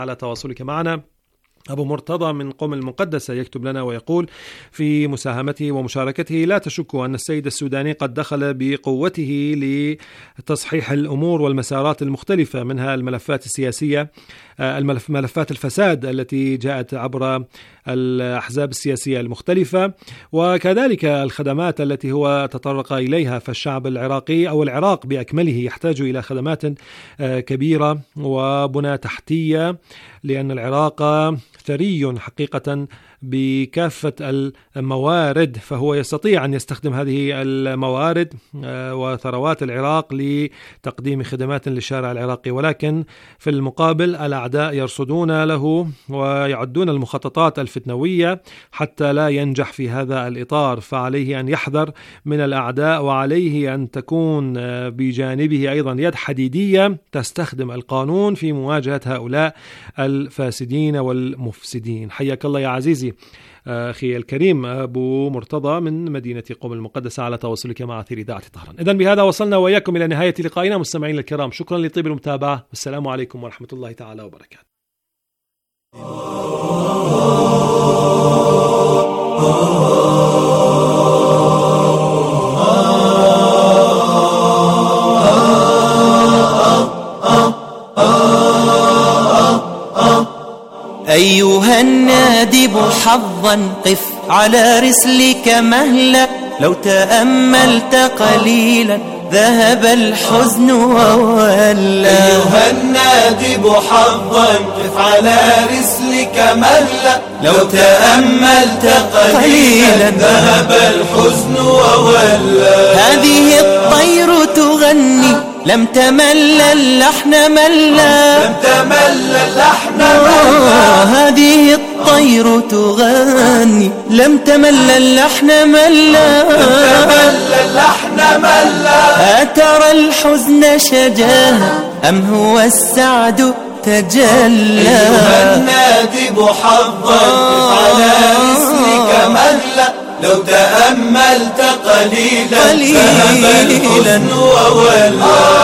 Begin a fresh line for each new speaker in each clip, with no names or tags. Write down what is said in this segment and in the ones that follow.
على تواصلك معنا. أبو مرتضى من قم المقدسة يكتب لنا ويقول في مساهمته ومشاركته: لا تشكوا أن السيد السوداني قد دخل بقوته لتصحيح الأمور والمسارات المختلفة، منها الملفات السياسية، ملفات الفساد التي جاءت عبر الأحزاب السياسية المختلفة، وكذلك الخدمات التي هو تطرق إليها. فالشعب العراقي أو العراق بأكمله يحتاج إلى خدمات كبيرة وبنى تحتية، لأن العراق ثري حقيقة بكافة الموارد، فهو يستطيع أن يستخدم هذه الموارد وثروات العراق لتقديم خدمات للشارع العراقي، ولكن في المقابل الأعداء يرصدون له ويعدون المخططات الفتنوية حتى لا ينجح في هذا الإطار. فعليه أن يحذر من الأعداء، وعليه أن تكون بجانبه أيضا يد حديدية تستخدم القانون في مواجهة هؤلاء الفاسدين والمفسدين. حياك الله يا عزيزي أخي الكريم أبو مرتضى من مدينة قم المقدسة على تواصلك مع أثير إذاعة طهران. إذن بهذا وصلنا وإياكم إلى نهاية لقائنا مستمعين الكرام. شكرا لطيب المتابعة، والسلام عليكم ورحمة الله تعالى وبركاته.
أيها النادب حظا قف على رسلك مهلا، لو تأملت قليلا ذهب الحزن وولى.
أيها النادب حظا قف على رسلك مهلا، لو تأملت قليلا ذهب الحزن وولى.
هذه الطير تغني لم تمل اللحن ملا،
لم تمل اللحن ملا.
هذه الطير تغني لم تمل اللحن ملا،
لم تمل اللحن ملا.
أترى الحزن شجاها أم هو السعد تجلى؟
أيها النادب حظا قف على رسلك مهلا، لو تأملت قليلا ذهب الحزن وولى.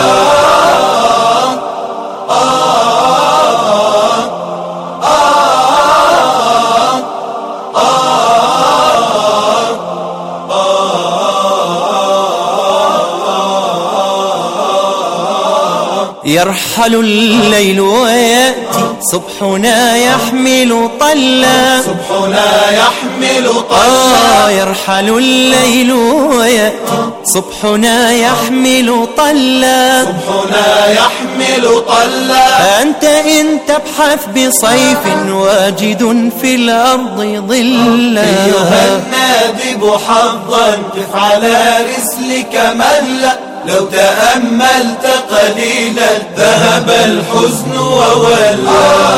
يرحل الليل ويأتي صبحنا يحمل طلا،
صبحنا يحمل طلا.
يرحل الليل ويأتي صبحنا يحمل طلا،
صبحنا يحمل طلا.
أنت إن تبحث بصيف واجد في الأرض ظلا.
أيها النادب حظا قف على رسلك مهلا، لو تأملت قليلا ذهب الحزن وولى.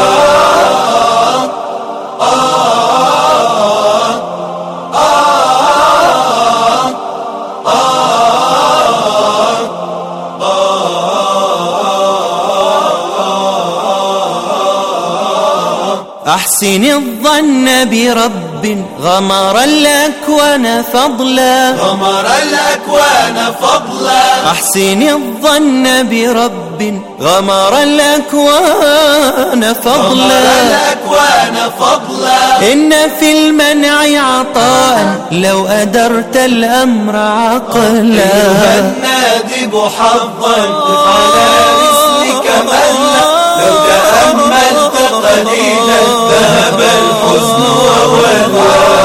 أحسن الظن برب غمر الأكوان فضلا،
غمر الأكوان فضلا.
أحسن الظن برب غمر الأكوان فضلا،
غمر الأكوان فضلا.
إن في المنع عطاء لو أدرت الأمر عقلا.
أيها النادب حظا قف على رسلك مهلا، لو تأملت قليلا ذهب الحزن وولى.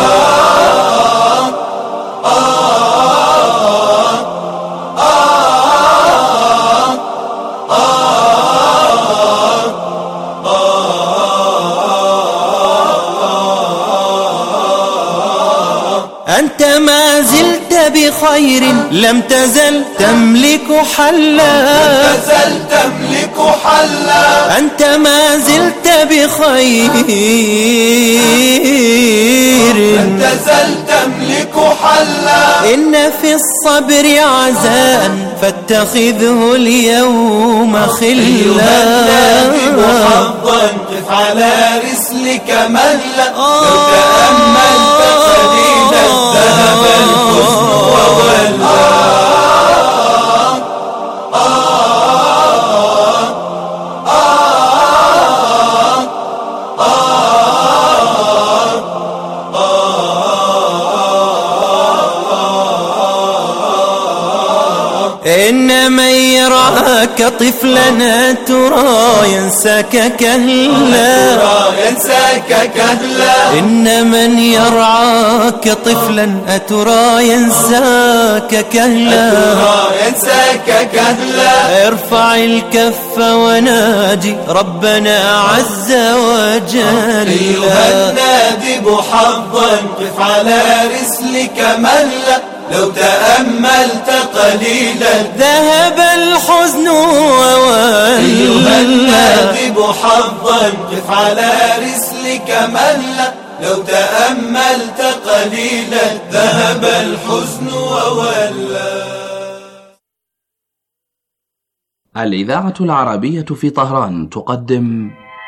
أنت ما زلت بخير لم تزل تملك حلا،
لم تزل تملك حلا.
أنت ما زلت بخير
لم تزل تملك حلا.
إن في الصبر عزاء فاتخذه اليوم خلا.
أيها النادب حظا قف على رسلك مهلا، لو تأملت قليلا ذهب الحزن وولى.
إن من يرعاك طفلا ترى ينساك كهلا، إن من يرعاك طفلا أترى ينساك كهلا، ارفع الكف وناجي ربنا عز وجل.
أيها النادب حظا قف على رسلك مهلا، لو تأملت قليلا
ذهب الحزن وولى.
أيها النادب حظا قف على رسلك مهلا، لو تأملت قليلا ذهب الحزن وولى.
الإذاعة العربية في طهران تقدم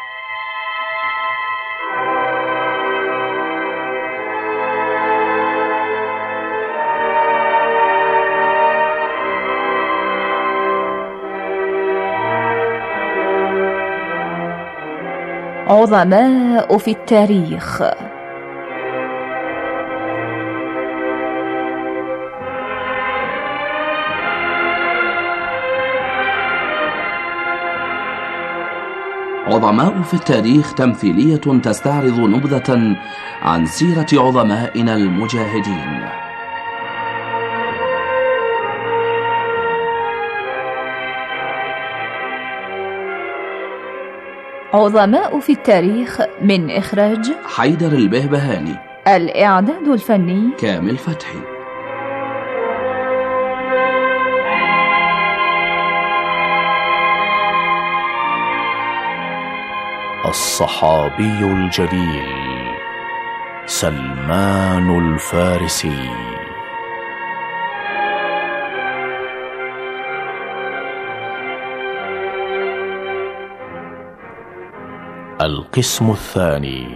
عظماء في التاريخ.
عظماء في التاريخ تمثيلية تستعرض نبذة عن سيرة عظمائنا المجاهدين.
عظماء في التاريخ من إخراج
حيدر البهبهاني،
الإعداد الفني
كامل فتحي.
الصحابي الجليل سلمان الفارسي. القسم الثاني.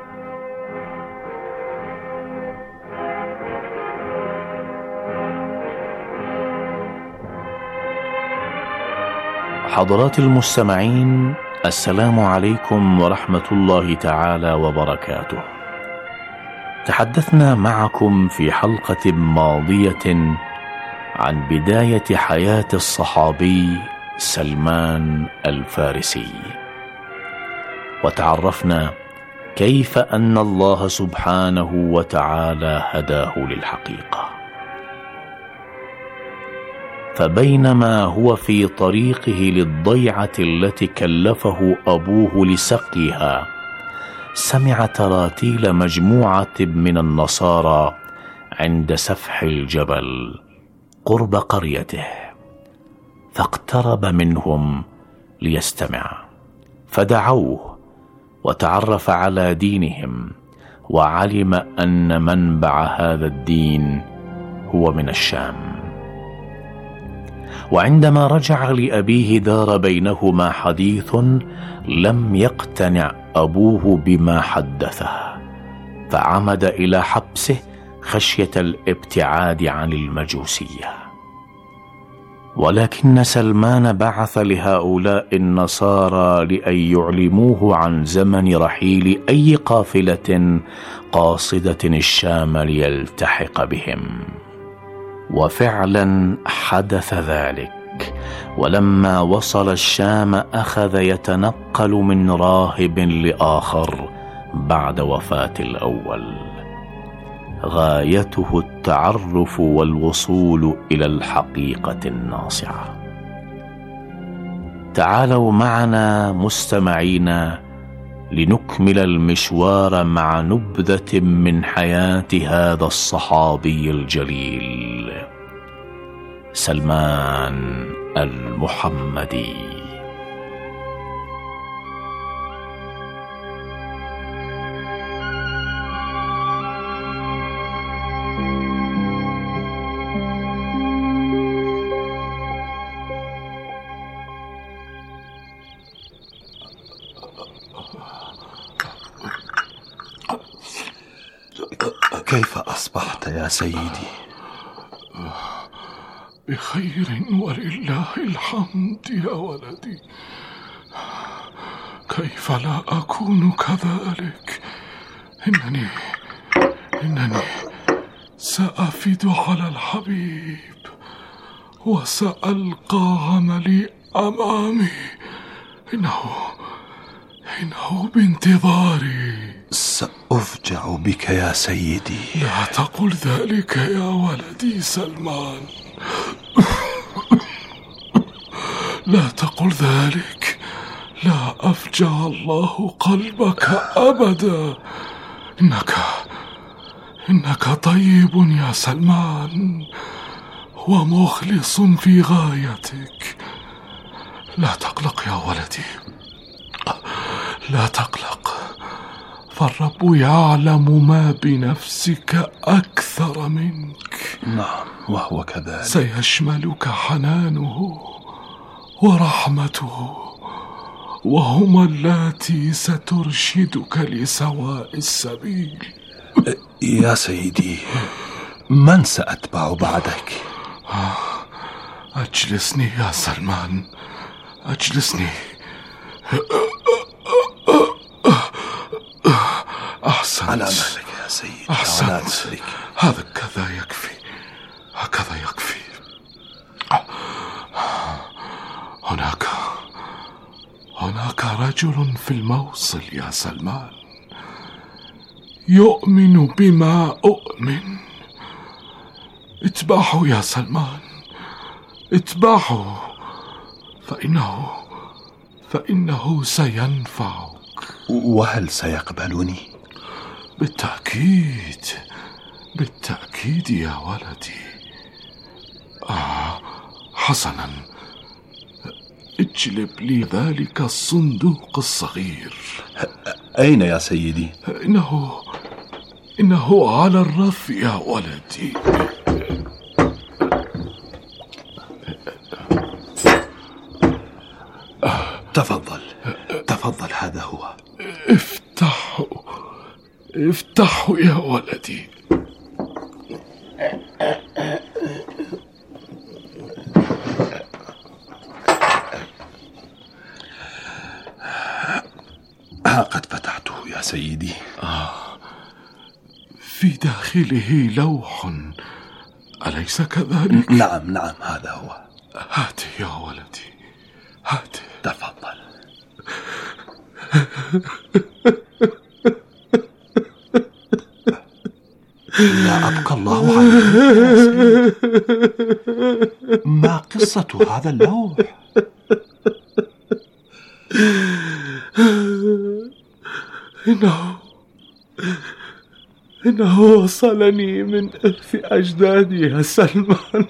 حضرات المستمعين، السلام عليكم ورحمة الله تعالى وبركاته. تحدثنا معكم في حلقة ماضية عن بداية حياة الصحابي سلمان الفارسي، وتعرفنا كيف أن الله سبحانه وتعالى هداه للحقيقة. فبينما هو في طريقه للضيعة التي كلفه أبوه لسقيها، سمع تراتيل مجموعة من النصارى عند سفح الجبل قرب قريته، فاقترب منهم ليستمع، فدعوه وتعرف على دينهم، وعلم أن منبع هذا الدين هو من الشام. وعندما رجع لأبيه دار بينهما حديث لم يقتنع أبوه بما حدثه، فعمد إلى حبسه خشية الابتعاد عن المجوسية. ولكن سلمان بعث لهؤلاء النصارى لأن يعلموه عن زمن رحيل أي قافلة قاصدة الشام ليلتحق بهم. وفعلا حدث ذلك، ولما وصل الشام أخذ يتنقل من راهب لآخر بعد وفاة الأول، غايته التعرف والوصول إلى الحقيقة الناصعة. تعالوا معنا مستمعينا لنكمل المشوار مع نبذة من حياة هذا الصحابي الجليل سلمان المحمدي.
كيف أصبحت يا سيدي؟
بخير ولله الحمد يا ولدي. كيف لا أكون كذلك؟ إنني سأفد على الحبيب وسألقى عملي أمامي. إنه بانتظاري.
سأفجع بك يا سيدي.
لا تقل ذلك يا ولدي سلمان. لا تقل ذلك. لا أفجع الله قلبك أبدا. إنك طيب يا سلمان، ومخلص في غايتك. لا تقلق يا ولدي، لا تقلق، فالرب يعلم ما بنفسك أكثر منك.
نعم، وهو كذلك.
سيشملك حنانه ورحمته، وهما اللاتي سترشدك لسواء السبيل.
يا سيدي، من سأتبع بعدك؟
أجلسني يا سلمان، أجلسني. أحسنت.
على مالك يا سيدي.
أحسنت. هكذا يكفي، هكذا يكفي. هناك رجل في الموصل يا سلمان يؤمن بما أؤمن. اتبعه يا سلمان، اتبعه، فإنه سينفعك.
وهل سيقبلني؟
بالتأكيد، بالتأكيد يا ولدي. حسنا، اجلب لي ذلك الصندوق الصغير.
أين يا سيدي؟
إنه على الرف يا ولدي.
تفضل، هذا هو.
افتحه يا ولدي.
قد فتحته يا سيدي.
في داخله لوح، أليس كذلك؟
نعم، هذا هو.
هاته يا ولدي، هاته.
تفضل. لا أبقى الله عليك يا سيدي. ما قصة هذا اللوح؟
إنه وصلني من إرث أجدادي يا سلمان.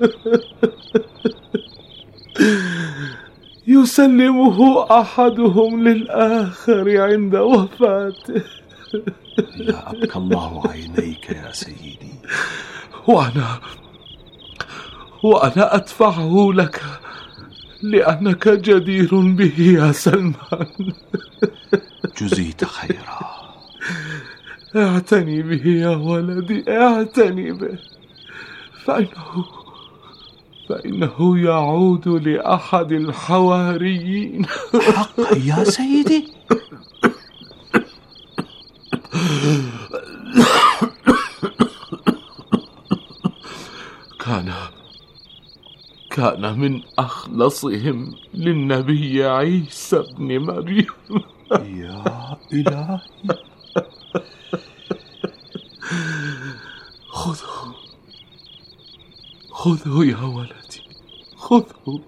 يسلمه أحدهم للآخر عند وفاته.
لا أبقى الله عينيك يا سيدي.
وأنا أدفعه لك لأنك جدير به يا سلمان.
جزيت خيرا.
اعتني به يا ولدي، اعتني به، فإنه يعود لأحد الحواريين.
حقا يا سيدي؟
كان من أخلصهم للنبي عيسى بن مريم.
يا إلهي.
خذه يا ولدي، خذه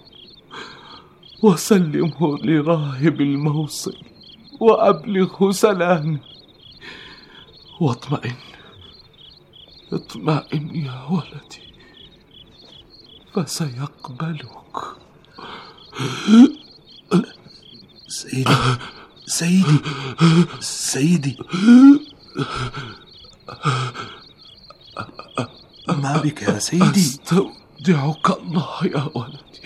وسلمه لراهب الموصل، وأبلغه سلامي، واطمئن يا ولدي، فسيقبلك.
سيدي، ما بك يا سيدي؟
أستودعك الله يا ولدي،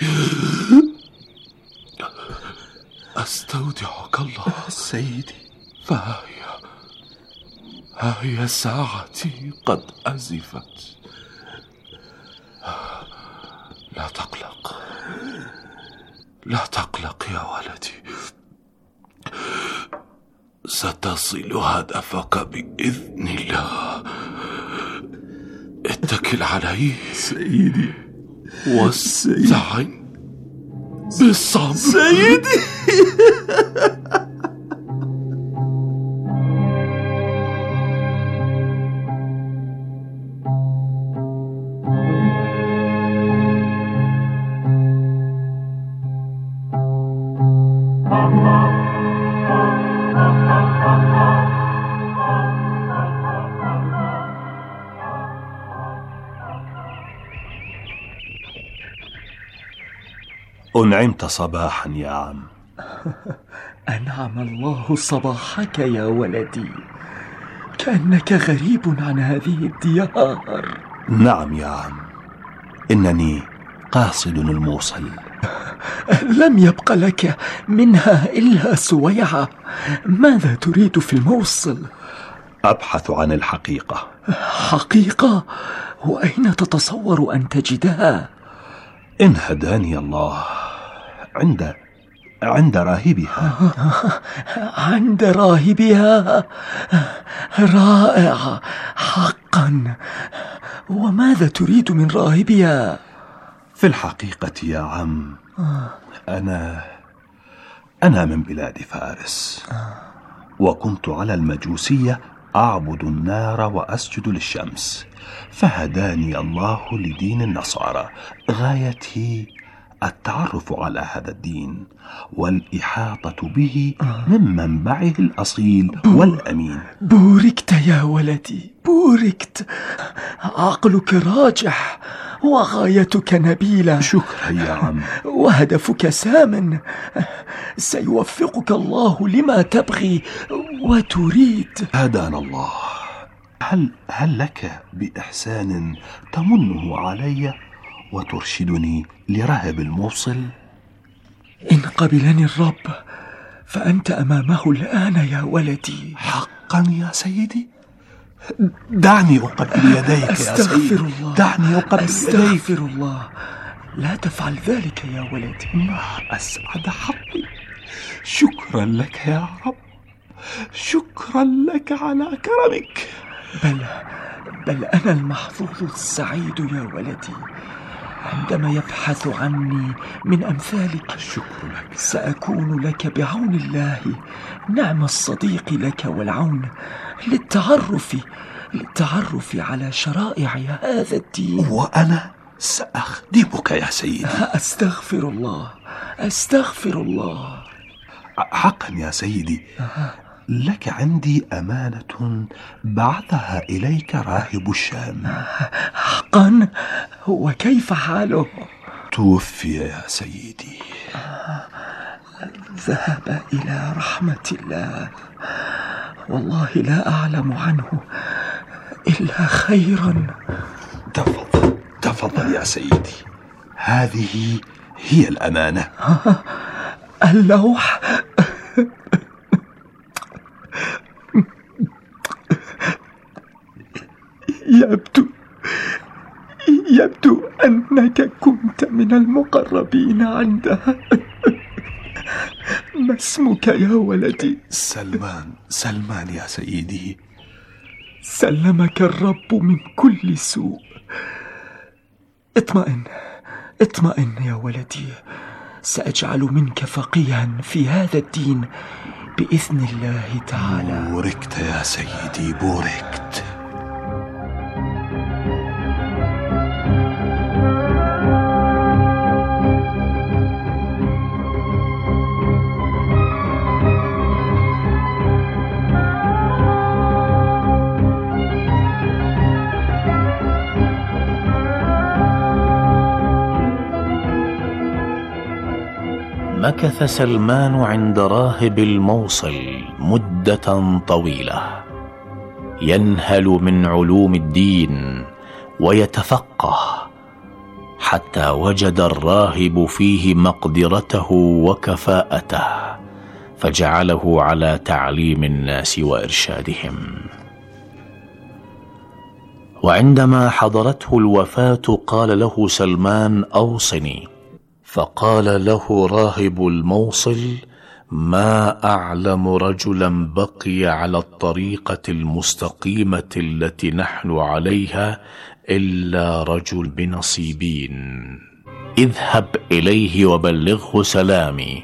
أستودعك الله
سيدي.
فهي ساعتي قد أزفت. لا تقلق يا ولدي، ستصل هدفك بإذن الله. اتكل علي
سيدي.
واستعن بالصبر
سيدي.
أنعمت صباحا يا عم.
أنعم الله صباحك يا ولدي، كأنك غريب عن هذه الديار.
نعم يا عم، إنني قاصد الموصل.
لم يبق لك منها إلا سويعة. ماذا تريد في الموصل؟
أبحث عن الحقيقة.
حقيقة؟ وأين تتصور أن تجدها؟
إن هداني الله عند راهبها.
عند راهبها؟ رائع حقا. وماذا تريد من راهبها؟
في الحقيقة يا عم، أنا من بلاد فارس، وكنت على المجوسية أعبد النار وأسجد للشمس، فهداني الله لدين النصارى. غايتي التعرف على هذا الدين والإحاطة به من منبعه الأصيل والأمين.
بوركت يا ولدي، بوركت. عقلك راجح وغايتك نبيلة.
شكرا يا عم.
وهدفك سام. سيوفقك الله لما تبغي وتريد.
هدانا الله. هل لك بإحسان تمنه علي وترشدني لراهب الموصل؟
إن قبلني الرب فأنت أمامه الآن يا ولدي.
حقا يا سيدي؟ دعني أقبل يديك يا سيدي.
أستغفر الله.
دعني أقبل يديك.
أستغفر الله. لا تفعل ذلك يا ولدي.
ما أسعد حظي. شكرا لك يا رب، شكرا لك على كرمك.
بل أنا المحظوظ السعيد يا ولدي عندما يبحث عني من أمثالك.
الشكر لك.
سأكون لك بعون الله نعم الصديق لك والعون للتعرف على شرائع هذا الدين.
وأنا سأخدمك يا سيدي.
أستغفر الله، أستغفر الله.
حقا يا سيدي، لك عندي أمانة بعثها إليك راهب الشام.
حقا؟ وكيف حاله؟
توفي يا سيدي.
ذهب إلى رحمة الله، والله لا أعلم عنه إلا خيرا.
تفضل يا سيدي، هذه هي الأمانة.
اللوح. يبدو أنك كنت من المقربين عندها. ما اسمك يا ولدي؟
سلمان يا سيدي.
سلمك الرب من كل سوء. اطمئن يا ولدي، سأجعل منك فقيها في هذا الدين بإذن الله تعالى.
بوركت يا سيدي، بوركت.
مكث سلمان عند راهب الموصل مدة طويلة، ينهل من علوم الدين ويتفقه، حتى وجد الراهب فيه مقدرته وكفاءته، فجعله على تعليم الناس وإرشادهم. وعندما حضرته الوفاة قال له سلمان: أوصني. فقال له راهب الموصل: ما أعلم رجلا بقي على الطريقة المستقيمة التي نحن عليها إلا رجل بنصيبين، اذهب إليه وبلغه سلامي.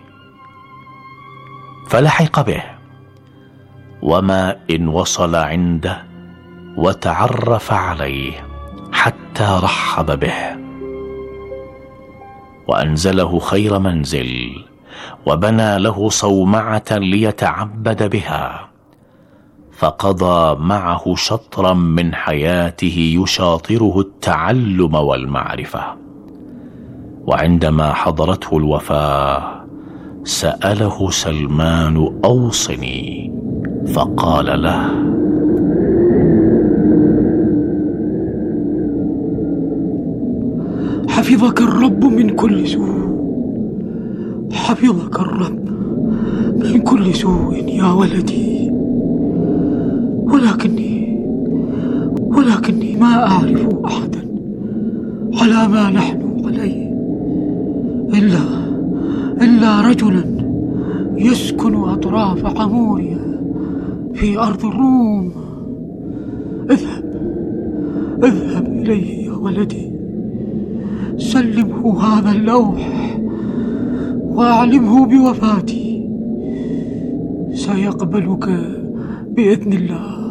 فلحق به، وما إن وصل عنده وتعرف عليه حتى رحب به، وأنزله خير منزل، وبنى له صومعة ليتعبد بها، فقضى معه شطرا من حياته يشاطره التعلم والمعرفة. وعندما حضرته الوفاة سأله سلمان: أوصني. فقال له:
حفظك الرب من كل سوء، حفظك الرب من كل سوء يا ولدي، ولكني ما أعرف أحدا على ما نحن عليه إلا رجلا يسكن أطراف عموريا في أرض الروم. اذهب إليه يا ولدي، سلمه هذا اللوح وأعلمه بوفاتي، سيقبلك بإذن الله.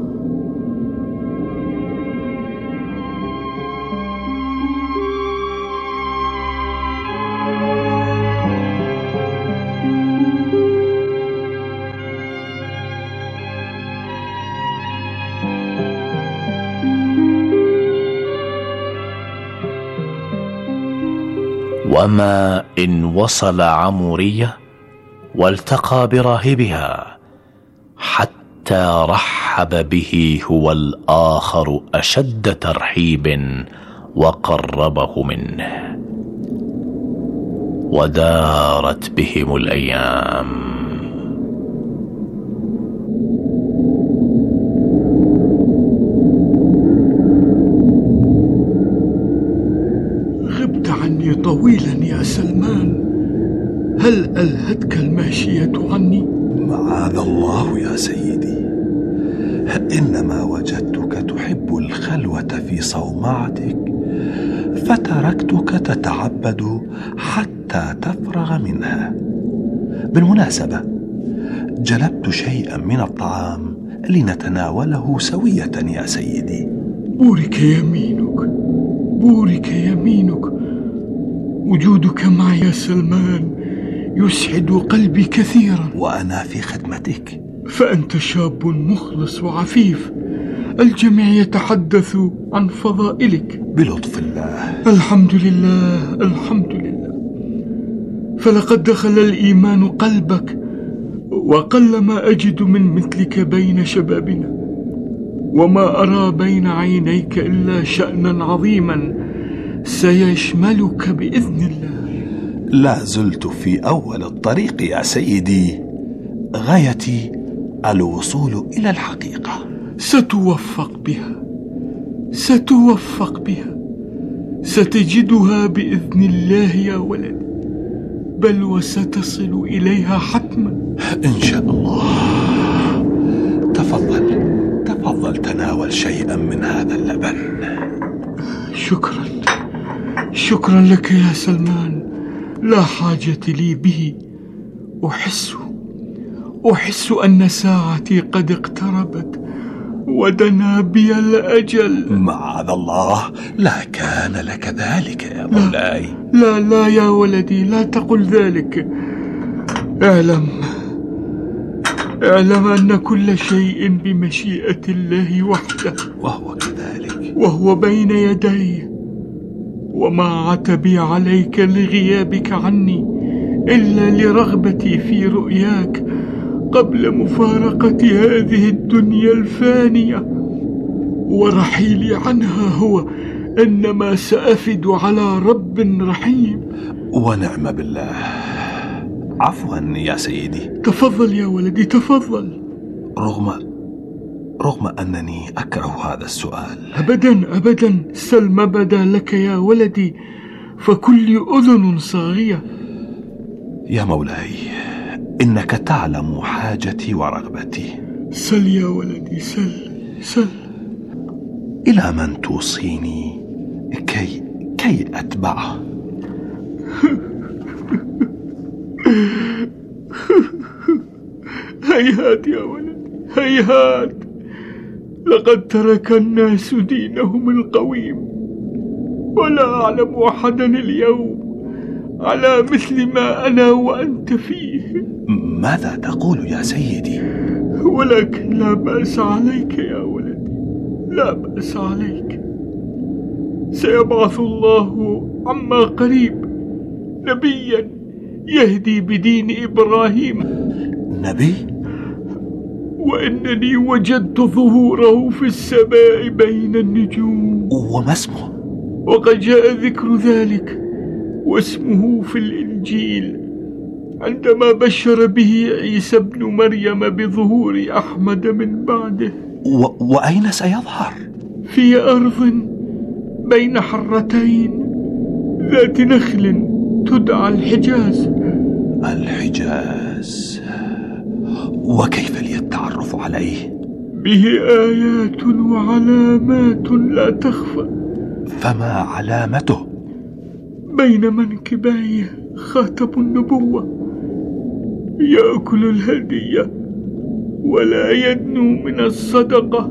وما إن وصل عمورية والتقى براهبها حتى رحب به هو الآخر أشد ترحيب وقربه منه، ودارت بهم الأيام.
غبت عني طويلا يا سلمان، هل ألهتك الماشية عني؟
معاذ الله يا سيدي، إنما وجدتك تحب الخلوة في صومعتك فتركتك تتعبد حتى تفرغ منها. بالمناسبة جلبت شيئا من الطعام لنتناوله سوية يا سيدي.
بورك يمينك، بورك يمينك، وجودك معي يا سلمان يسعد قلبي كثيرا.
وأنا في خدمتك.
فأنت شاب مخلص وعفيف، الجميع يتحدث عن فضائلك.
بلطف الله.
الحمد لله، الحمد لله. فلقد دخل الإيمان قلبك، وقل ما أجد من مثلك بين شبابنا، وما أرى بين عينيك إلا شأنا عظيما سيشملك بإذن الله.
لا زلت في أول الطريق يا سيدي، غايتي الوصول إلى الحقيقة.
ستوفق بها، ستوفق بها، ستجدها بإذن الله يا ولدي، بل وستصل إليها حتما
إن شاء الله. تفضل تناول شيئا من هذا اللبن.
شكرا لك يا سلمان، لا حاجة لي به. أحس أن ساعتي قد اقتربت ودنا بي الأجل.
معاذ الله، لا كان لك ذلك يا مولاي.
لا يا ولدي، لا تقل ذلك. اعلم أن كل شيء بمشيئة الله وحده،
وهو كذلك،
وهو بين يدي. وما عتبي عليك لغيابك عني إلا لرغبتي في رؤياك قبل مفارقة هذه الدنيا الفانية، ورحيلي عنها هو إنما سأفد على رب رحيم.
ونعم بالله. عفوا يا سيدي.
تفضل يا ولدي، تفضل.
رغم أنني أكره هذا السؤال.
أبدا، سلم بدا لك يا ولدي، فكل أذن صاغية.
يا مولاي، إنك تعلم حاجتي ورغبتي.
سل يا ولدي، سل.
إلى من توصيني كي أتبعه؟
هيهات يا ولدي، هيهات. لقد ترك الناس دينهم القويم، ولا أعلم أحدا اليوم على مثل ما أنا وأنت فيه.
ماذا تقول يا سيدي؟
ولكن لا بأس عليك يا ولدي، لا بأس عليك. سيبعث الله عما قريب نبيا يهدي بدين إبراهيم.
نبي؟
وإنني وجدت ظهوره في السماء بين النجوم.
وما اسمه؟
وقد جاء ذكر ذلك واسمه في الإنجيل عندما بشر به عيسى ابن مريم بظهور أحمد من بعده.
وأين سيظهر؟
في أرض بين حرتين ذات نخل تدعى الحجاز.
الحجاز، وكيف لي التعرف عليه؟
به آيات وعلامات لا تخفى.
فما علامته؟
بين منكبيه خاتم النبوة، يأكل الهدية ولا يدنو من الصدقة،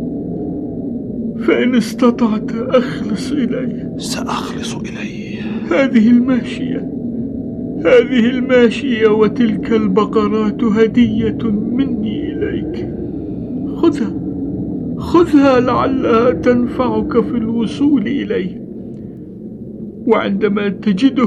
فإن استطعت أخلص إليه.
سأخلص إليه.
هذه الماشية وتلك البقرات هدية مني إليك. خذها لعلها تنفعك في الوصول إليه، وعندما تجده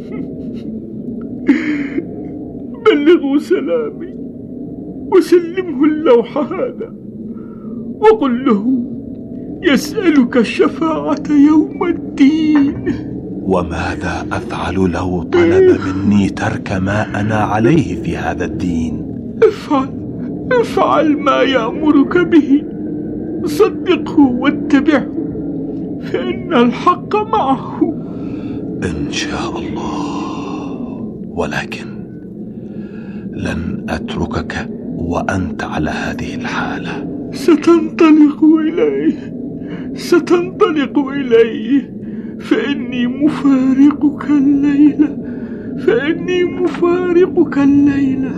بلغه سلامي وسلمه اللوح هذا، وقل له يسألك الشفاعة يوم الدين.
وماذا أفعل لو طلب مني ترك ما أنا عليه في هذا الدين؟
افعل ما يأمرك به، صدقه واتبعه، فإن الحق معه
إن شاء الله. ولكن لن أتركك وأنت على هذه الحالة.
ستنطلق إليه، فإني مفارقك الليلة.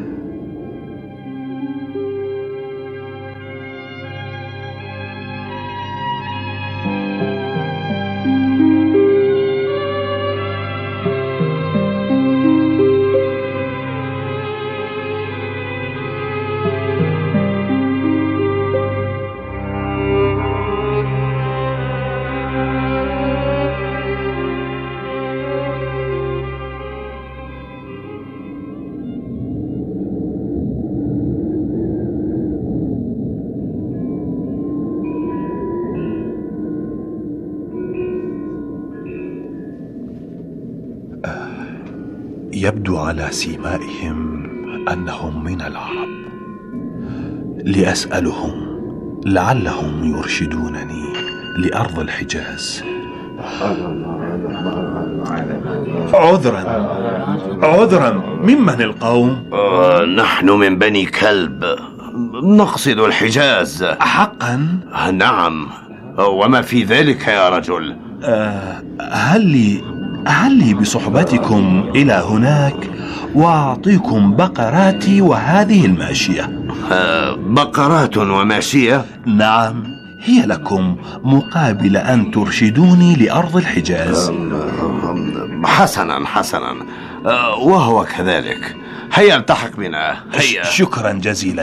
يبدو على سيمائهم أنهم من العرب. لأسألهم لعلهم يرشدونني لأرض الحجاز. عذرا، ممن القوم؟
نحن من بني كلب، نقصد الحجاز.
حقا؟
نعم. وما في ذلك يا رجل؟
هل لي بصحبتكم إلى هناك وأعطيكم بقراتي وهذه الماشية؟
بقرات وماشية؟
نعم، هي لكم مقابل أن ترشدوني لأرض الحجاز.
حسنا، وهو كذلك. هيا التحق بنا، هيا.
شكرا جزيلا.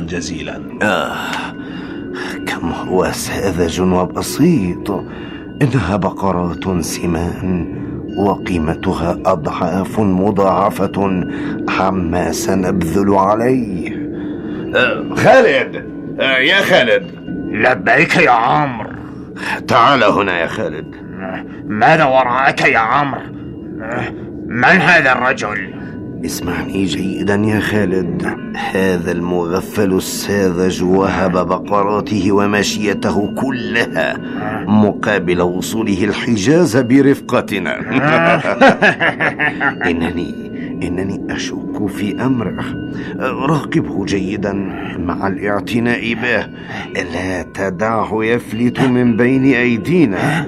كم هو ساذج وبسيط. إنها بقرات سمان، وقيمتها أضعاف مضاعفة عما سنبذل عليه. خالد، يا خالد.
لبيك يا عمرو.
تعال هنا يا خالد.
ماذا وراءك يا عمرو؟ من هذا الرجل؟
اسمعني جيدا يا خالد. هذا المغفل الساذج وهب بقراته وماشيته كلها مقابل وصوله الحجاز برفقتنا.
إنني أشك في أمره. راقبه جيدا مع الاعتناء به، لا تدعه يفلت من بين أيدينا.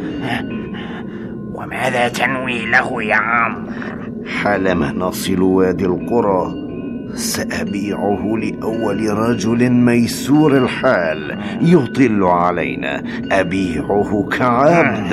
وماذا تنوي له يا عمرو؟
حالما نصل وادي القرى سأبيعه لأول رجل ميسور الحال يطل علينا، أبيعه كعبد.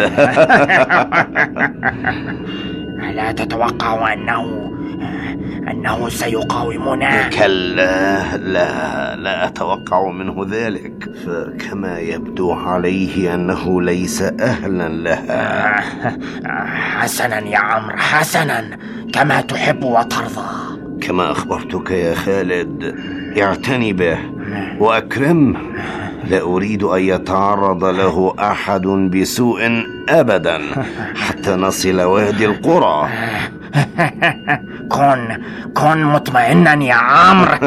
ألا تتوقع أنه سيقاومنا؟
كلا، لا أتوقع منه ذلك، فكما يبدو عليه أنه ليس أهلا لها.
حسنا يا عمرو، حسنا، كما تحب وترضى.
كما أخبرتك يا خالد، اعتني به وأكرمه، لا أريد أن يتعرض له أحد بسوء أبدا حتى نصل وادي القرى.
كن مطمئنا يا عمرو.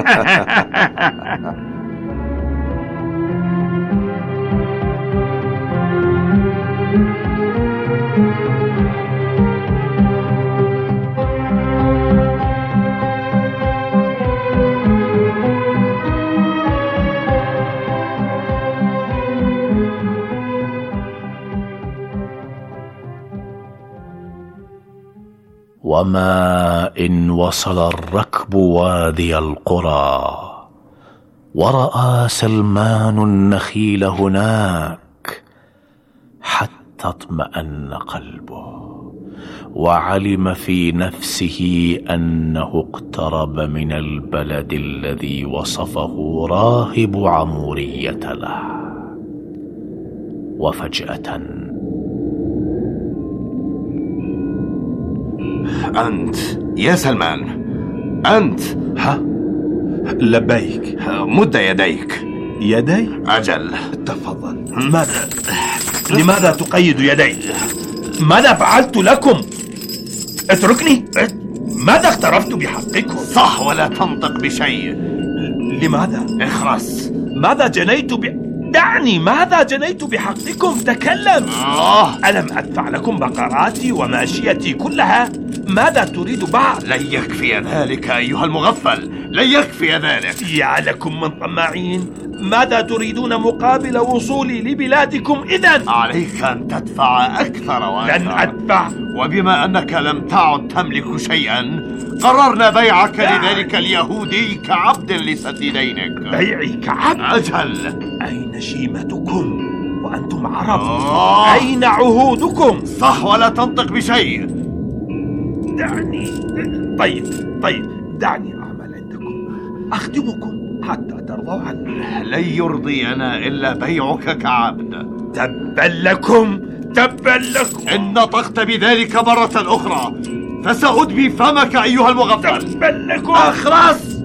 وما إن وصل الركب وادي القرى ورأى سلمان النخيل هناك حتى اطمأن قلبه وعلم في نفسه أنه اقترب من البلد الذي وصفه راهب عمورية له. وفجأة
أنت يا سلمان، أنت؟
ها؟ لبيك.
مد يديك.
يدي؟
أجل.
تفضل. ماذا؟ لماذا تقيد يدي؟ ماذا فعلت لكم؟ اتركني. ماذا اقترفت بحقكم؟
صح، ولا تنطق بشيء.
لماذا؟
اخرس.
ماذا جنيت دعني. ماذا جنيت بحقكم؟ تكلم. ألم أدفع لكم بقراتي وماشيتي كلها؟ ماذا تريد بعد؟
لن يكفي ذلك أيها المغفل، لن يكفي ذلك.
يا لكم من طماعين. ماذا تريدون مقابل وصولي لبلادكم إذن؟
عليك أن تدفع أكثر وأكثر.
لن أدفع.
وبما أنك لم تعد تملك شيئا، قررنا بيعك لذلك اليهودي كعبد لسد دينك.
بيعي كعبد؟
أجل.
أين شيمتكم وأنتم عرب؟ أين عهودكم؟
صح، ولا تنطق بشيء.
دعني. طيب دعني أعمل عندكم، أخدمكم حتى ترضوا عني.
لن يرضينا إلا بيعك كعبد.
تبا لكم، تبا لكم.
إن نطقت بذلك مرة أخرى فسأدمي فمك أيها المغفل.
تبا لكم.
أخرس.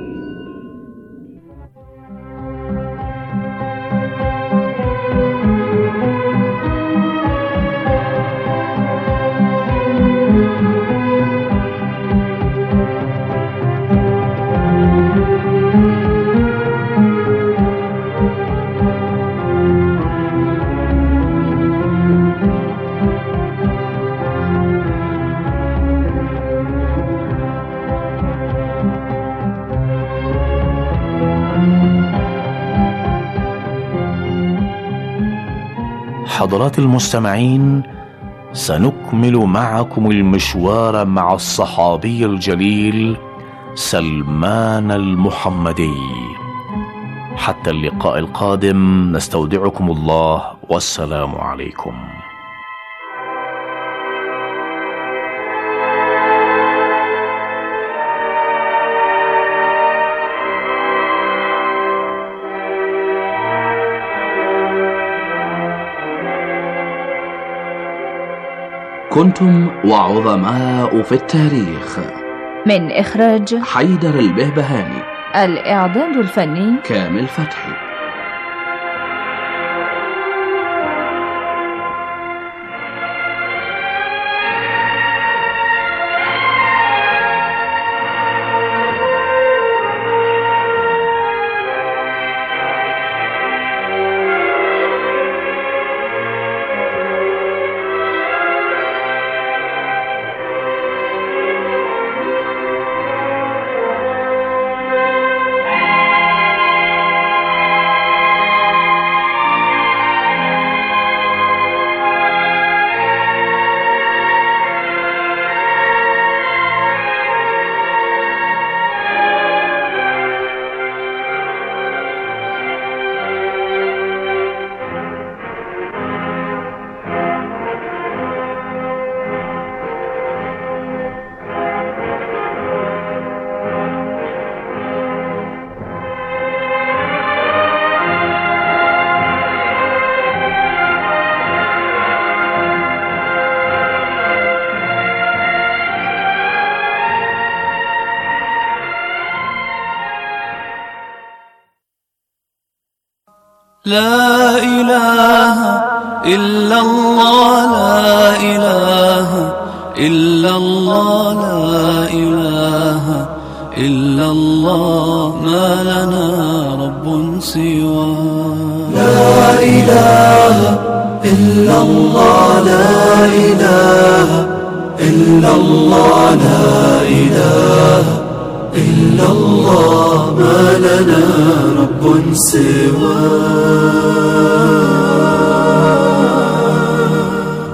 حضرات المستمعين، سنكمل معكم المشوار مع الصحابي الجليل سلمان المحمدي. حتى اللقاء القادم نستودعكم الله، والسلام عليكم.
كنتم وعظماء في التاريخ،
من إخراج
حيدر البهبهاني،
الإعداد الفني
كامل فتحي.
لا إله إلا الله، لا إله إلا الله، لا إله إلا الله، ما لنا رب سواه.
لا إله إلا الله، لا إله إلا الله، لا إله إلا الله، ما لنا رب سواه.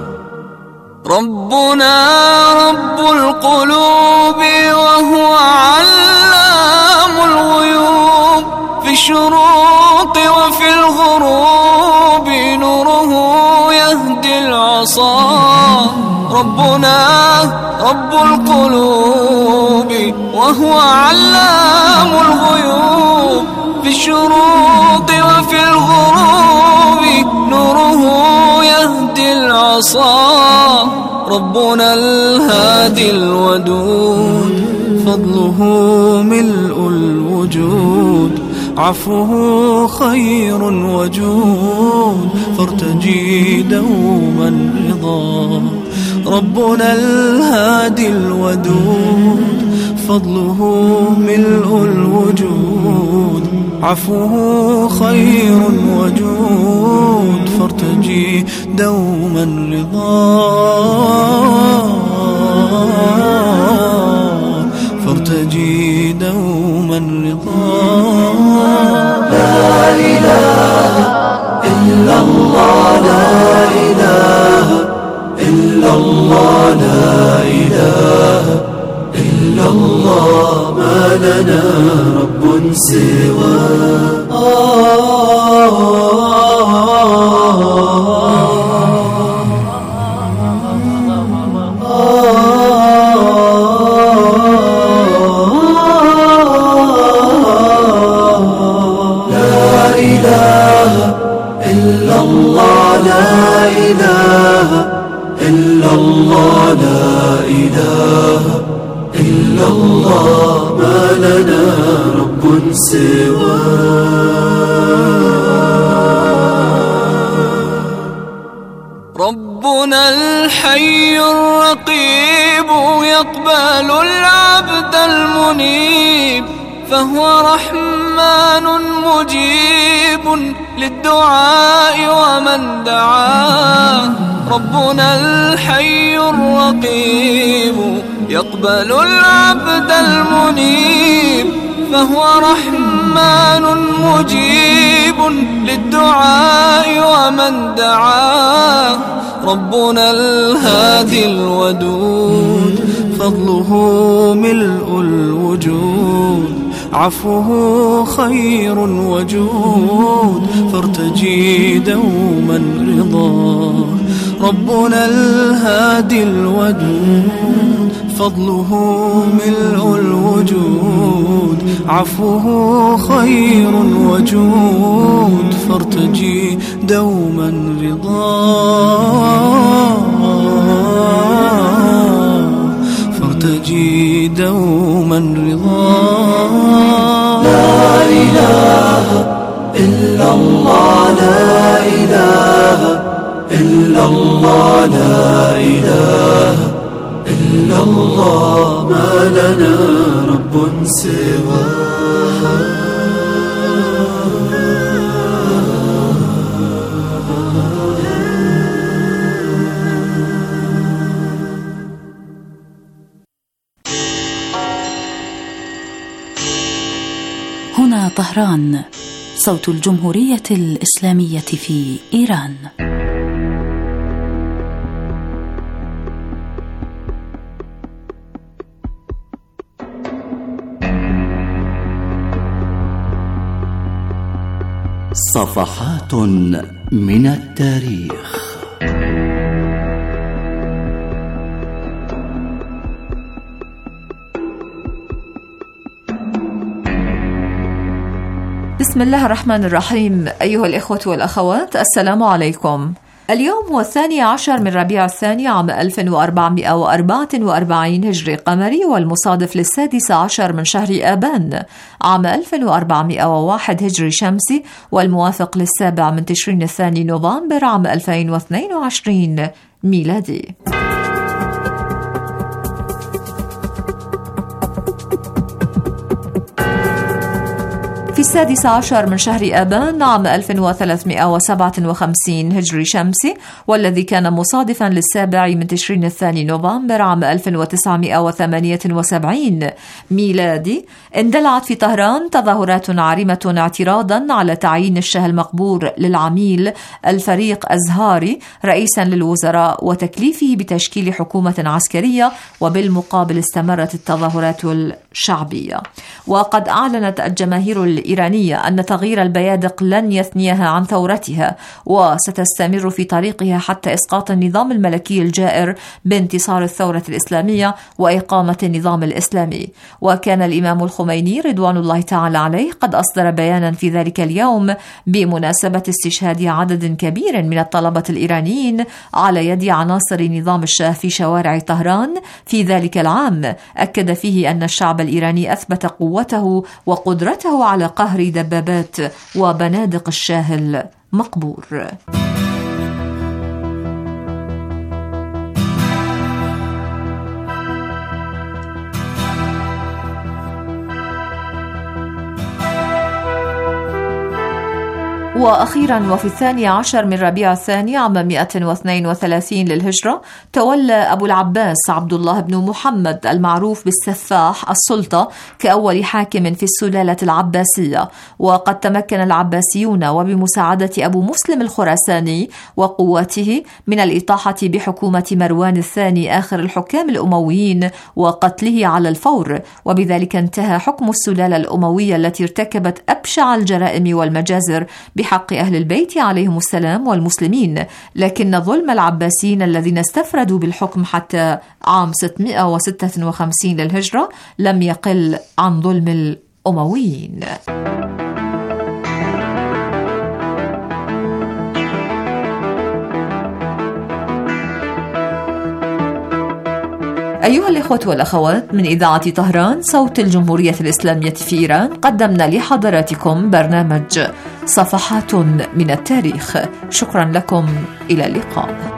ربنا رب القلوب وهو علام الغيوب، في الشروق وفي الغروب نوره يهدي العصا. ربنا رب القلوب وهو علام الغيوب، في الشروق وفي الغروب نوره يهدي العصا. ربنا الهادي الودود، فضله ملء الوجود، عفوه خير وجود، فارتجي دوما رضا. ربنا الهادي الودود، فضله ملء الوجود، عفوه خير وجود، فارتجي دوما رضا، فارتجي دوما رضا.
لا إله إلا الله، لا إله إلا الله، لا إله إلا الله، ما لنا رب سواه.
ربنا الحي الرقيب يقبل العبد المنيب، فهو رحمن مجيب للدعاء ومن دعاه. ربنا الحي الرقيب يقبل العبد المنيب، فهو رحمن مجيب للدعاء ومن دعاه. ربنا الهادي الودود، فضله ملء الوجود، عفوه خير وجود، فارتجي دوما رضا. ربنا الهادي الودود، فضله ملء الوجود، عفوه خير وجود، فارتجي دوما رضا، فارتجي دوما رضا.
لا إله إلا الله، لا إله إلا الله، لا إله إلا الله، ما لنا رب سواه.
هنا طهران، صوت الجمهورية الإسلامية في إيران.
صفحات من التاريخ.
بسم الله الرحمن الرحيم. أيها الإخوة والأخوات، السلام عليكم.
اليوم هو 12 من ربيع الثاني عام 1444 هجري قمري، والمصادف ل16 من شهر آبان عام 1401 هجري شمسي، والموافق ل7 من تشرين الثاني نوفمبر عام 2022 ميلادي. في 16 من شهر آبان عام 1357 هجري شمسي، والذي كان مصادفا ل7 من تشرين الثاني نوفمبر عام 1978 ميلادي، اندلعت في طهران تظاهرات عارمة اعتراضا على تعيين الشاه المقبور للعميل الفريق أزهاري رئيسا للوزراء وتكليفه بتشكيل حكومة عسكرية، وبالمقابل استمرت التظاهرات الشعبية. وقد أعلنت الجماهير الإيرانية أن تغيير البيادق لن يثنيها عن ثورتها، وستستمر في طريقها حتى إسقاط النظام الملكي الجائر بانتصار الثورة الإسلامية وإقامة النظام الإسلامي. وكان الإمام الخميني رضوان الله تعالى عليه قد أصدر بيانا في ذلك اليوم بمناسبة استشهاد عدد كبير من الطلبة الإيرانيين على يد عناصر نظام الشاه في شوارع طهران في ذلك العام، أكد فيه أن الشعب الإيراني أثبت قوته وقدرته على قهر دبابات وبنادق الشاه المقبور. وأخيرا وفي 12 من ربيع الثاني عام 132 للهجرة تولى أبو العباس عبد الله بن محمد المعروف بالسفاح السلطة كأول حاكم في السلالة العباسية. وقد تمكن العباسيون وبمساعدة أبو مسلم الخراساني وقواته من الإطاحة بحكومة مروان الثاني آخر الحكام الأمويين وقتله على الفور، وبذلك انتهى حكم السلالة الأموية التي ارتكبت أبشع الجرائم والمجازر بحق أهل البيت عليهم السلام والمسلمين. لكن ظلم العباسيين الذين استفردوا بالحكم حتى عام 656 للهجرة لم يقل عن ظلم الأمويين. أيها الإخوة والأخوات، من إذاعة طهران صوت الجمهورية الإسلامية في إيران، قدمنا لحضراتكم برنامج صفحات من التاريخ. شكرا لكم، إلى اللقاء.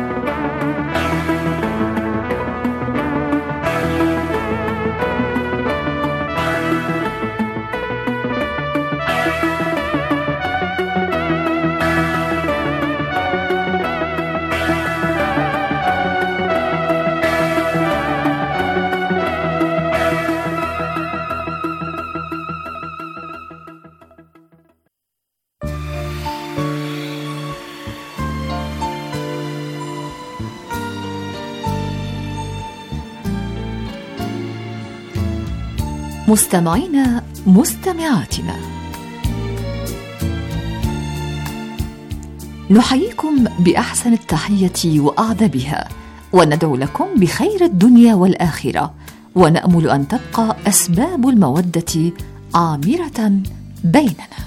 مستمعينا مستمعاتنا، نحييكم بأحسن التحية وأعذبها، وندعو لكم بخير الدنيا والآخرة، ونأمل أن تبقى أسباب المودة عامرة بيننا.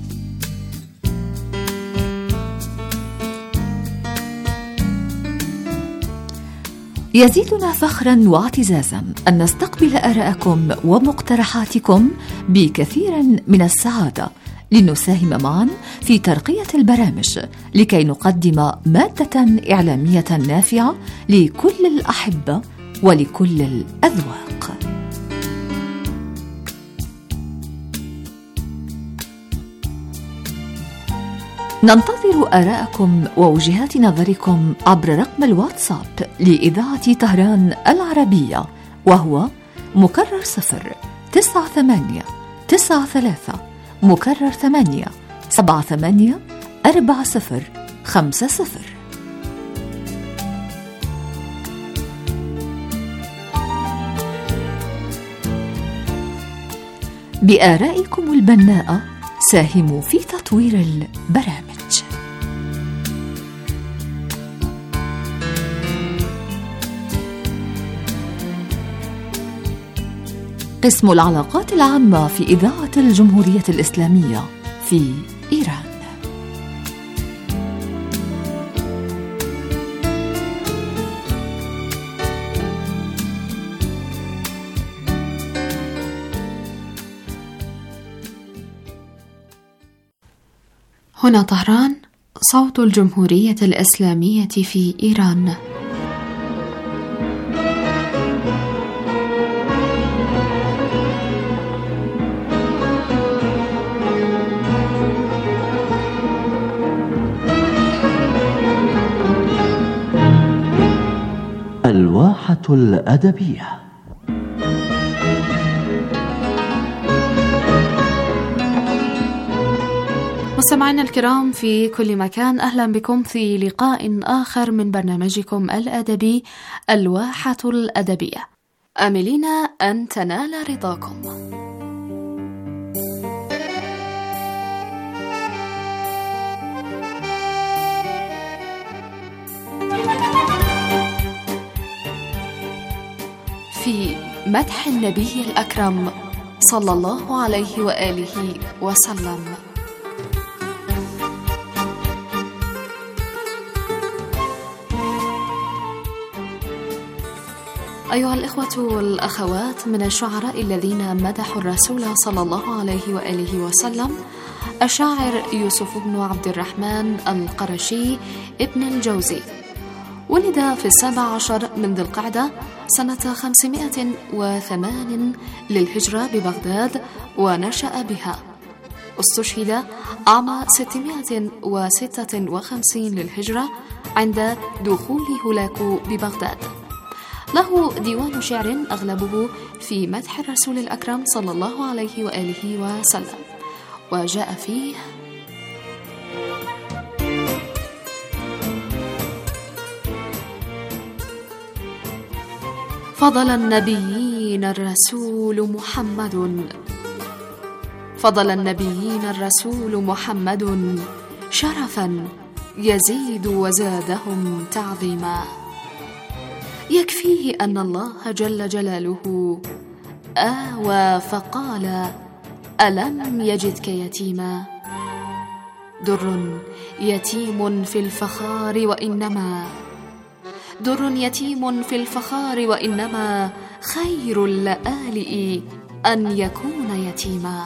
يزيدنا فخرا واعتزازا أن نستقبل آراءكم ومقترحاتكم بكثير من السعادة، لنساهم معا في ترقية البرامج لكي نقدم مادة إعلامية نافعة لكل الأحبة ولكل الأذواق. ننتظر آراءكم ووجهات نظركم عبر رقم الواتساب لإذاعة طهران العربية، وهو مكرر 09893 مكرر 8784050. بآرائكم البناءة ساهموا في تطوير البرامج. قسم العلاقات العامة في إذاعة الجمهورية الإسلامية في إيران.
هنا طهران، صوت الجمهورية الإسلامية في إيران.
الواحة الأدبية.
مستمعينا الكرام في كل مكان، أهلا بكم في لقاء آخر من برنامجكم الأدبي الواحة الأدبية، آملين أن تنال رضاكم. في مدح النبي الأكرم صلى الله عليه وآله وسلم. أيها الإخوة والأخوات، من الشعراء الذين مدحوا الرسول صلى الله عليه وآله وسلم الشاعر يوسف بن عبد الرحمن القرشي ابن الجوزي. ولد في 17 من ذي القعدة سنة 508 للهجرة ببغداد ونشأ بها. استشهد عام 656 للهجرة عند دخول هولاكو ببغداد. له ديوان شعر أغلبه في مدح الرسول الأكرم صلى الله عليه وآله وسلم، وجاء فيه: فضل النبيين الرسول محمد، فضل النبيين الرسول محمد شرفا يزيد وزادهم تعظيما. يكفيه أن الله جل جلاله آوى فقال: ألم يجدك يتيما. در يتيم في الفخار وإنما، در يتيم في الفخار وإنما خير اللآلئ أن يكون يتيما.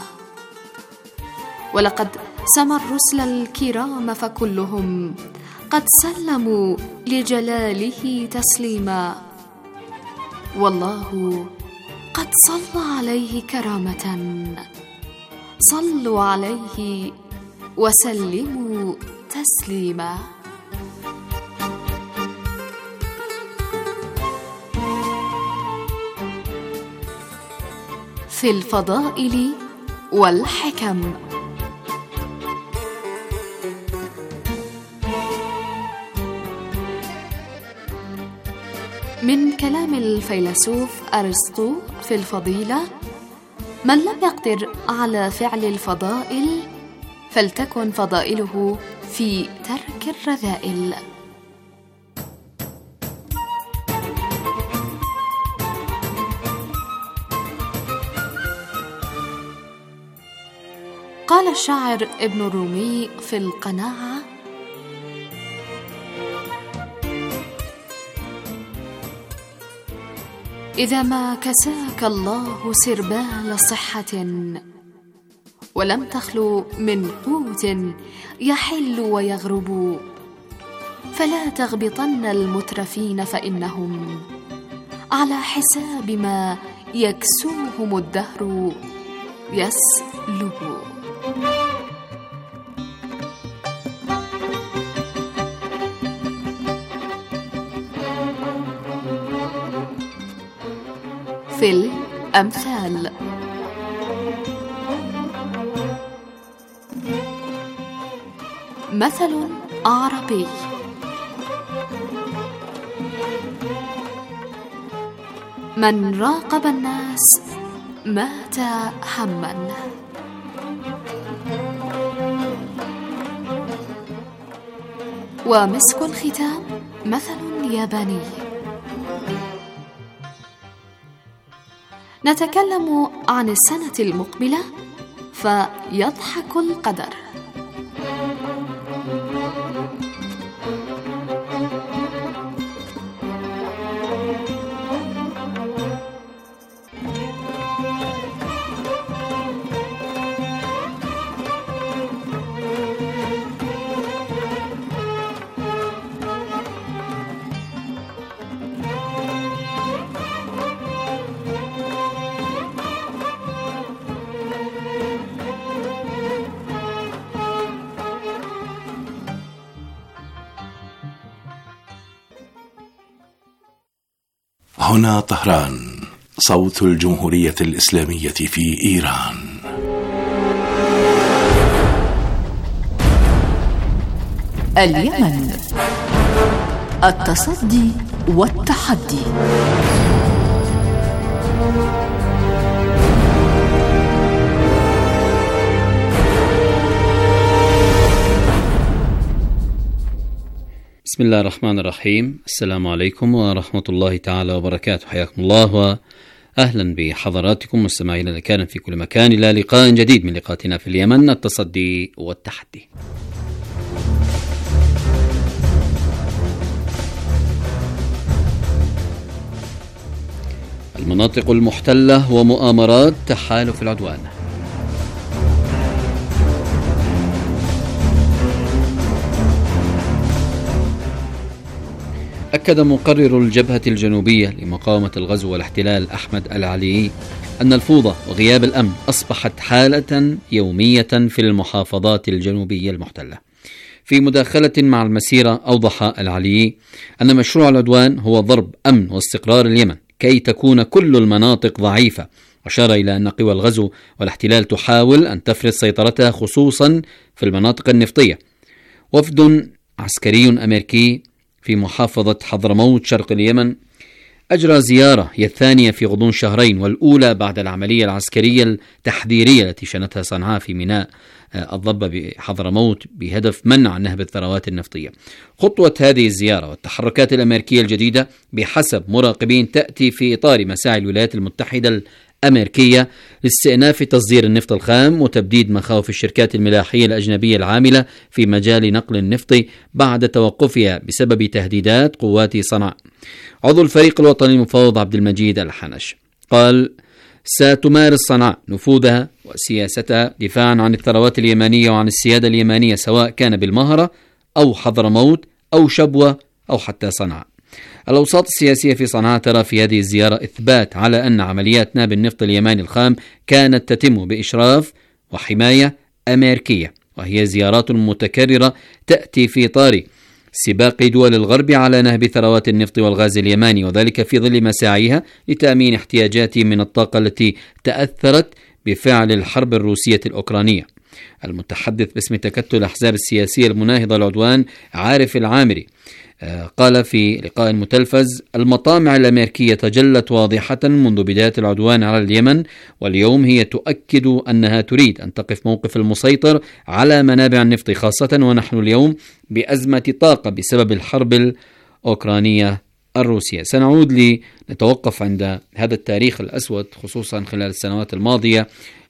ولقد سمى الرسل الكرام فكلهم قد سلموا لجلاله تسليما. والله قد صلى عليه كرامة، صلوا عليه وسلموا تسليما. في الفضائل والحكم. من كلام الفيلسوف أرسطو في الفضيلة: من لم يقدر على فعل الفضائل فلتكن فضائله في ترك الرذائل. قال الشاعر ابن الرومي في القناعة: إذا ما كساك الله سربال صحة ولم تخلو من قوت يحل ويغرب، فلا تغبطن المترفين فإنهم على حساب ما يكسوهم الدهر يسلب. في الأمثال. مثل عربي: من راقب الناس مات هما. ومسك الختام مثل ياباني. نتكلم عن السنة المقبلة فيضحك القدر.
هنا طهران، صوت الجمهورية الإسلامية في إيران.
اليمن، التصدي والتحدي.
بسم الله الرحمن الرحيم. السلام عليكم ورحمة الله تعالى وبركاته. حياكم الله وأهلا بحضراتكم مستمعينا كان في كل مكان إلى لقاء جديد من لقاءاتنا في اليمن، التصدي والتحدي. المناطق المحتلة ومؤامرات تحالف العدوان. أكد مقرر الجبهة الجنوبية لمقاومة الغزو والاحتلال أحمد العلي أن الفوضى وغياب الأمن أصبحت حالة يومية في المحافظات الجنوبية المحتلة. في مداخلة مع المسيرة أوضح العلي أن مشروع العدوان هو ضرب أمن واستقرار اليمن كي تكون كل المناطق ضعيفة، وأشار إلى أن قوى الغزو والاحتلال تحاول أن تفرض سيطرتها خصوصا في المناطق النفطية. وفد عسكري أمريكي في محافظة حضرموت شرق اليمن أجرى زيارة هي الثانية في غضون شهرين، والأولى بعد العملية العسكرية التحذيرية التي شنتها صنعاء في ميناء الضبة بحضرموت بهدف منع نهب الثروات النفطية. خطوة هذه الزيارة والتحركات الأمريكية الجديدة بحسب مراقبين تأتي في إطار مساعي الولايات المتحدة الأمريكية لاستئناف تصدير النفط الخام وتبديد مخاوف الشركات الملاحية الأجنبية العاملة في مجال نقل النفط بعد توقفها بسبب تهديدات قوات صنعاء. عضو الفريق الوطني المفوض عبد المجيد الحنش قال: ستمارس صنعاء نفوذها وسياستها دفاعا عن الثروات اليمانية وعن السيادة اليمانية، سواء كان بالمهرة أو حضرموت أو شبوة أو حتى صنعاء. الأوساط السياسية في صنعاء ترى في هذه الزيارة إثبات على أن عمليات ناب النفط اليماني الخام كانت تتم بإشراف وحماية أمريكية، وهي زيارات متكررة تأتي في إطار سباق دول الغرب على نهب ثروات النفط والغاز اليماني، وذلك في ظل مساعيها لتأمين احتياجاته من الطاقة التي تأثرت بفعل الحرب الروسية الأوكرانية. المتحدث باسم تكتل الأحزاب السياسية المناهضة للعدوان عارف العامري قال في لقاء متلفز: المطامع الأمريكية تجلت واضحة منذ بداية العدوان على اليمن، واليوم هي تؤكد أنها تريد أن تقف موقف المسيطر على منابع النفط خاصة ونحن اليوم بأزمة طاقة بسبب الحرب الأوكرانية الروسية. سنعود لنتوقف عند هذا التاريخ الأسود خصوصا خلال السنوات الماضية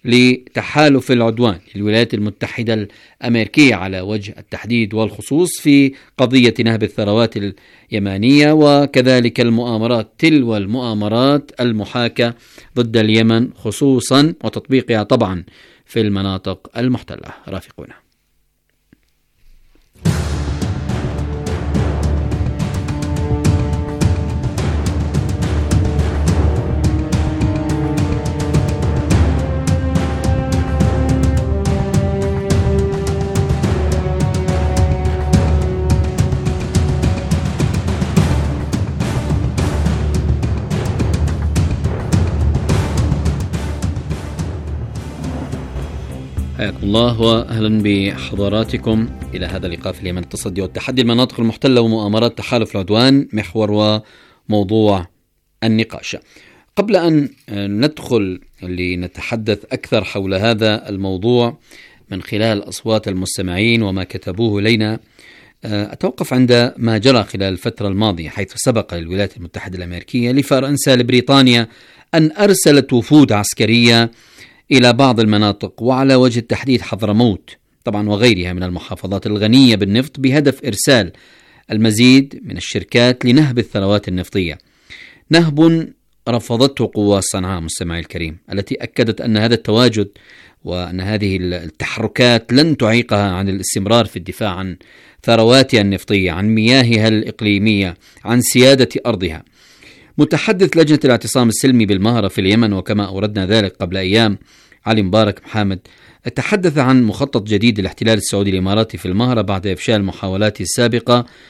لتحالف العدوان للولايات المتحدة الأمريكية على وجه التحديد والخصوص في قضية نهب الثروات اليمانية، وكذلك المؤامرات تلو المؤامرات المحاكة ضد اليمن خصوصا وتطبيقها طبعا في المناطق المحتلة. رافقونا. حياكم الله وأهلا بحضراتكم إلى هذا اللقاء في اليمن، التصدي والتحدي. المناطق المحتلة ومؤامرات تحالف العدوان محور وموضوع النقاش. قبل أن ندخل لنتحدث أكثر حول هذا الموضوع من خلال أصوات المستمعين وما كتبوه لنا، أتوقف عند ما جرى خلال الفترة الماضية، حيث سبق للولايات المتحدة الأمريكية لفرنسا لبريطانيا أن أرسلت وفود عسكرية إلى بعض المناطق، وعلى وجه التحديد حضرموت طبعا وغيرها من المحافظات الغنية بالنفط، بهدف إرسال المزيد من الشركات لنهب الثروات النفطية. نهب رفضته قوات صنعاء مستمعي الكريم، التي أكدت أن هذا التواجد وأن هذه التحركات لن تعيقها عن الاستمرار في الدفاع عن ثرواتها النفطية، عن مياهها الإقليمية، عن سيادة أرضها. متحدث لجنة الاعتصام السلمي بالمهرة في اليمن، وكما أوردنا ذلك قبل أيام، علي مبارك محمد، تحدث عن مخطط جديد للاحتلال السعودي الإماراتي في المهرة بعد إفشال محاولاته السابقة،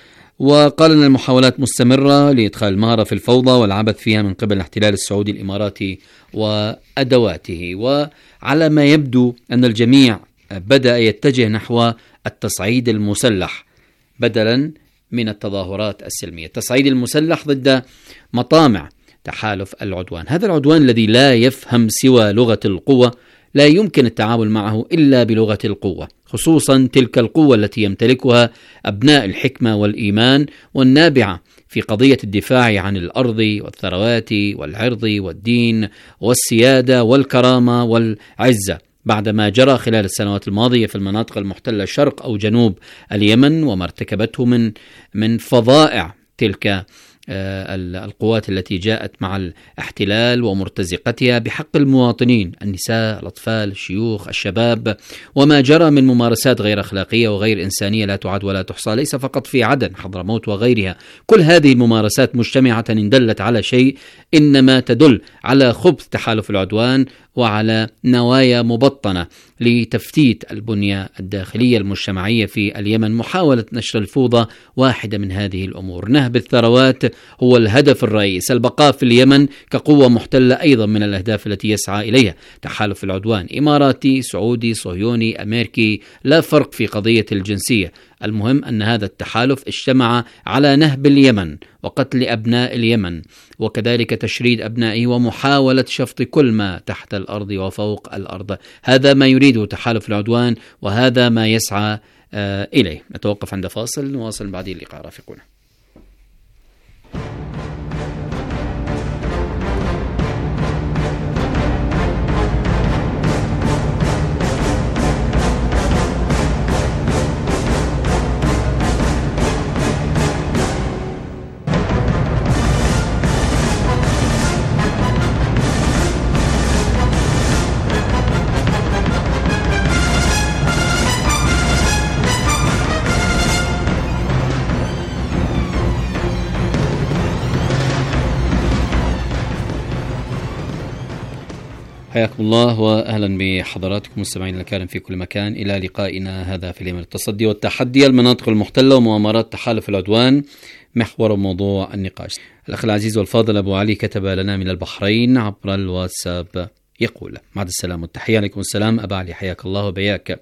وقال أن المحاولات مستمرة لإدخال المهرة في الفوضى والعبث فيها من قبل الاحتلال السعودي الإماراتي وأدواته، وعلى ما يبدو أن الجميع بدأ يتجه نحو التصعيد المسلح بدلا من التظاهرات السلمية. التصعيد المسلح ضد مطامع تحالف العدوان. هذا العدوان الذي لا يفهم سوى لغة القوة لا يمكن التعامل معه إلا بلغة القوة، خصوصا تلك القوة التي يمتلكها أبناء الحكمة والإيمان والنابعة في قضية الدفاع عن الأرض والثروات والعرض والدين والسيادة والكرامة والعزة، بعدما جرى خلال السنوات الماضية في المناطق المحتلة شرق أو جنوب اليمن وما ارتكبته من فظائع تلك القوات التي جاءت مع الاحتلال ومرتزقتها بحق المواطنين، النساء، الأطفال، الشيوخ، الشباب، وما جرى من ممارسات غير أخلاقية وغير إنسانية لا تعد ولا تحصى، ليس فقط في عدن، حضرموت وغيرها. كل هذه الممارسات مجتمعة إن دلت على شيء إنما تدل على خبث تحالف العدوان وعلى نوايا مبطنة لتفتيت البنية الداخلية المجتمعية في اليمن. محاولة نشر الفوضى واحدة من هذه الأمور. نهب الثروات هو الهدف الرئيس. البقاء في اليمن كقوة محتلة أيضا من الأهداف التي يسعى إليها تحالف العدوان. إماراتي، سعودي، صهيوني، أمريكي، لا فرق في قضية الجنسية. المهم أن هذا التحالف اجتمع على نهب اليمن وقتل أبناء اليمن وكذلك تشريد أبنائه ومحاولة شفط كل ما تحت الأرض وفوق الأرض. هذا ما يريده تحالف العدوان وهذا ما يسعى إليه. نتوقف عند فاصل، نواصل بعد اللقاء. رافقونا. حياكم الله وأهلا بحضراتكم مستمعينا الكرام في كل مكان إلى لقائنا هذا في اليمن. التصدي والتحدي، المناطق المحتلة ومؤامرات تحالف العدوان محور موضوع النقاش. الأخ العزيز والفاضل أبو علي كتب لنا من البحرين عبر الواتساب يقول: بعد السلام والتحية. عليكم السلام أبا علي، حياك الله وبياك.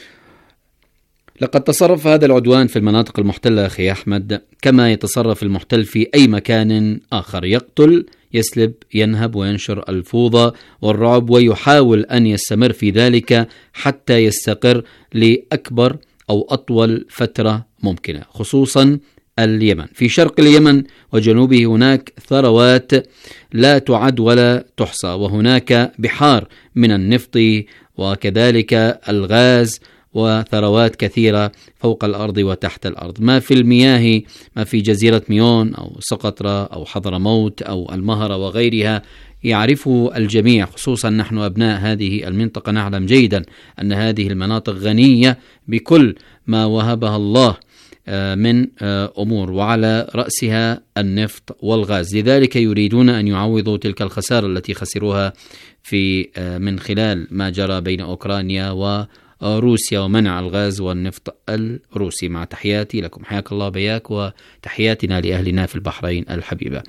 لقد تصرف هذا العدوان في المناطق المحتلة أخي أحمد كما يتصرف المحتل في أي مكان آخر، يقتل، يسلب، ينهب وينشر الفوضى والرعب ويحاول أن يستمر في ذلك حتى يستقر لأكبر أو أطول فترة ممكنة، خصوصا اليمن. في شرق اليمن وجنوبه هناك ثروات لا تعد ولا تحصى، وهناك بحار من النفط وكذلك الغاز وثروات كثيرة فوق الأرض وتحت الأرض. ما في المياه، ما في جزيرة ميون أو سقطرى أو حضرموت أو المهرة وغيرها يعرفه الجميع، خصوصا نحن أبناء هذه المنطقة نعلم جيدا أن هذه المناطق غنية بكل ما وهبها الله من أمور، وعلى رأسها النفط والغاز. لذلك يريدون أن يعوضوا تلك الخسارة التي خسروها في من خلال ما جرى بين أوكرانيا وروسيا ومنع الغاز والنفط الروسي. مع تحياتي لكم، حياك الله بياك، وتحياتنا لأهلنا في البحرين الحبيبة.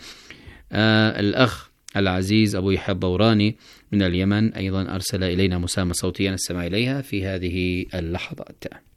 الأخ العزيز أبو يحيى الضوراني من اليمن أيضا أرسل إلينا مساهمة صوتية نستمع إليها في هذه اللحظات.